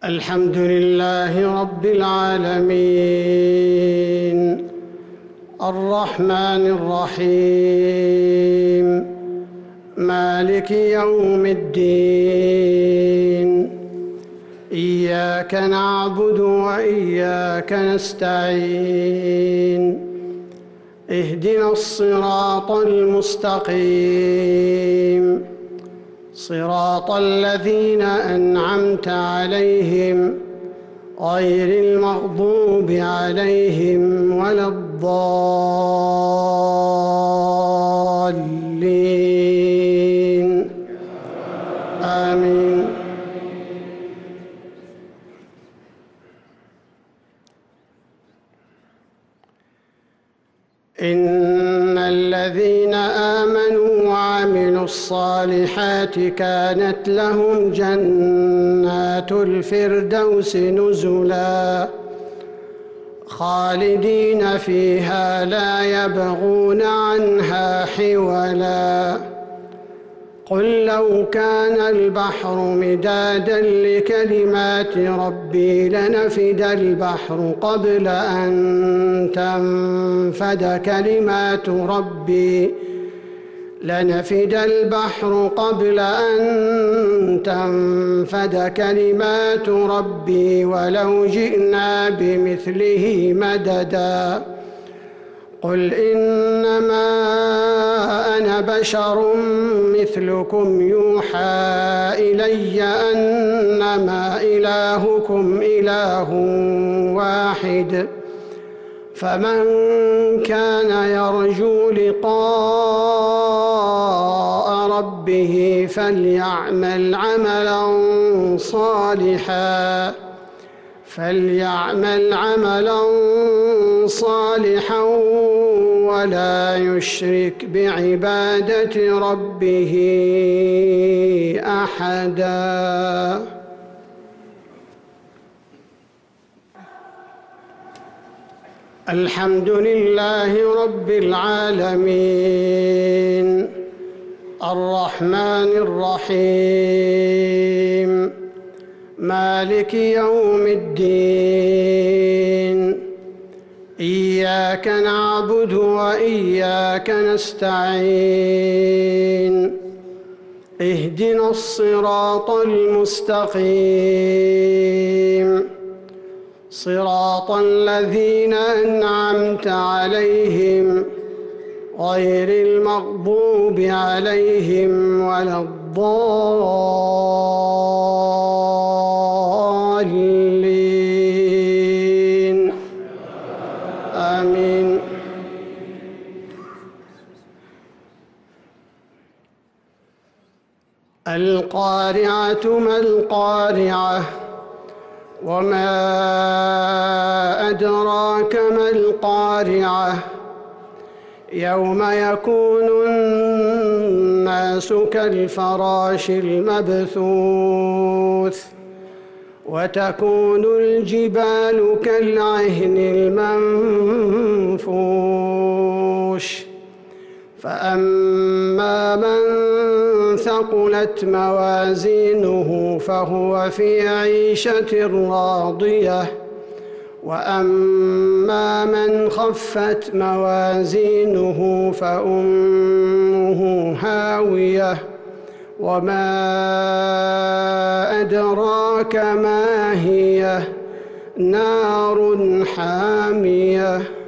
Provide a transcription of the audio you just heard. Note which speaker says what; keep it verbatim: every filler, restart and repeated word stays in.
Speaker 1: الحمد لله رب العالمين، الرحمن الرحيم، مالك يوم الدين. إياك نعبد وإياك نستعين. اهدنا الصراط المستقيم، صراط الذين أنعمت عليهم غير المغضوب عليهم ولا الضالين. آمين. إن الذين آمنوا وعملوا الصالحات كانت لهم جنات الفردوس نزلا خالدين فيها لا يبغون عنها حولا. قل لو كان البحر مدادا لكلمات ربي لنفد البحر قبل أن تنفد كلمات ربي لنفد البحر قبل أن تنفد كلمات ربي ولو جئنا بمثله مددا. قل إنما أنا بشر مثلكم يوحى إلي أنما إلهكم إله واحد، فمن كان يرجو لقاء ربه فليعمل عملا صالحا فليعمل عملا صالحا ولا يشرك بعبادة ربه أحدا. الحمد لله رب العالمين، الرحمن الرحيم، مالك يوم الدين. إياك نعبد وإياك نستعين. اهدنا الصراط المستقيم، صراط الذين أنعمت عليهم غير المغضوب عليهم ولا الضالين. آمين. القارعة ما القارعة، وما أدراك ما القارعة. يوم يكون الناس كالفراش المبثوث وتكون الجبال كالعهن المنفوش. فأما من ثقلت موازينه فهو في عيشة راضية، وأما من خفت موازينه فأمه هاوية، وما أدراك ما هي، نار حامية.